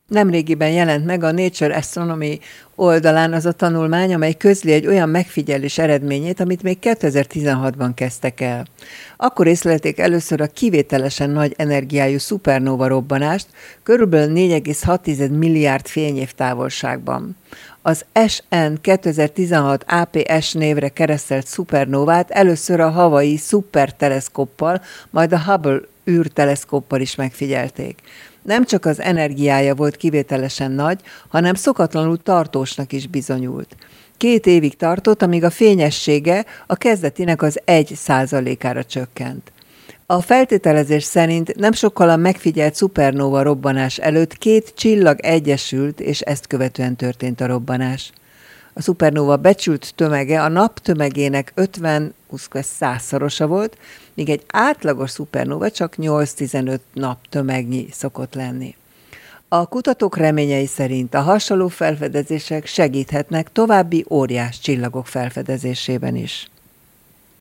Nemrégiben jelent meg a Nature Astronomy oldalán az a tanulmány, amely közli egy olyan megfigyelés eredményét, amit még 2016-ban kezdtek el. Akkor észlelték először a kivételesen nagy energiájú szupernóva robbanást, körülbelül 4,6 milliárd fényév távolságban. Az SN 2016 APS névre keresztelt szupernóvát először a Hawaii szuperteleszkóppal, majd a Hubble űrteleszkóppal is megfigyelték. Nem csak az energiája volt kivételesen nagy, hanem szokatlanul tartósnak is bizonyult. 2 évig tartott, amíg a fényessége a kezdetinek az 1%-ára csökkent. A feltételezés szerint nem sokkal a megfigyelt szupernóva robbanás előtt 2 csillag egyesült, és ezt követően történt a robbanás. A szupernóva becsült tömege a nap tömegének 50-100-szorosa volt, míg egy átlagos szupernóva csak 8-15 nap tömegnyi szokott lenni. A kutatók reményei szerint a hasonló felfedezések segíthetnek további óriás csillagok felfedezésében is.